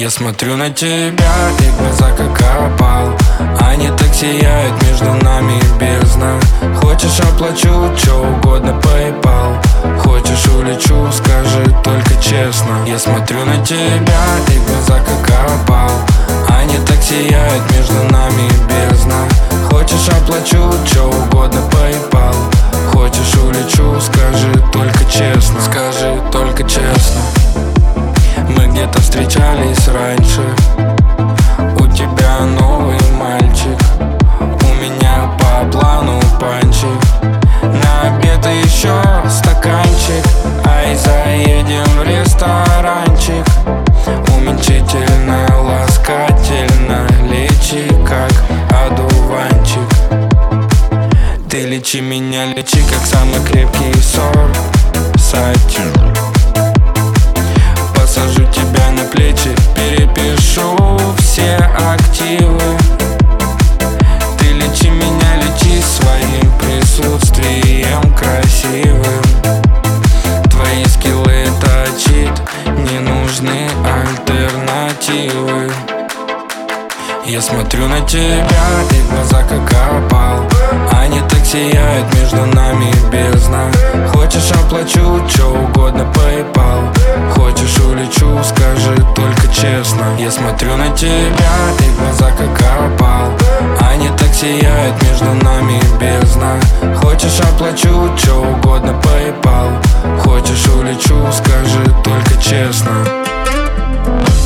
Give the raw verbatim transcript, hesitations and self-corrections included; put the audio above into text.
Я смотрю на тебя, и глаза как опал. Они так сияют, между нами бездна. Хочешь, оплачу, чё угодно, PayPal. Хочешь, улечу, скажи только честно. Я смотрю на тебя, и глаза как опал. Они так сияют, между нами бездна. Хочешь, оплачу, чё угодно, PayPal. Хочешь, улечу, скажи только честно. Скажи только честно. Мы где-то встречались раньше. У тебя новый мальчик, у меня по плану панчик. На обед еще стаканчик. Ай, заедем в ресторанчик. Уменьшительно, ласкательно. Лечи, как одуванчик. Ты лечи меня, лечи, как самый крепкий сор. Сатин. Посажу тебя на плечи, перепишу все активы. Ты лечи меня, лечи своим присутствием красивым. Твои скиллы точит, не нужны альтернативы. Я смотрю на тебя, и глаза как опал. Они так сияют, между нами бездна. Хочешь, оплачу, чё угодно, PayPal. Хочешь, улечу, скажи только честно. Я смотрю на тебя, и глаза как опал. Они так сияют, между нами бездна. Хочешь, оплачу, чё угодно, PayPal. Хочешь, улечу, скажи только честно.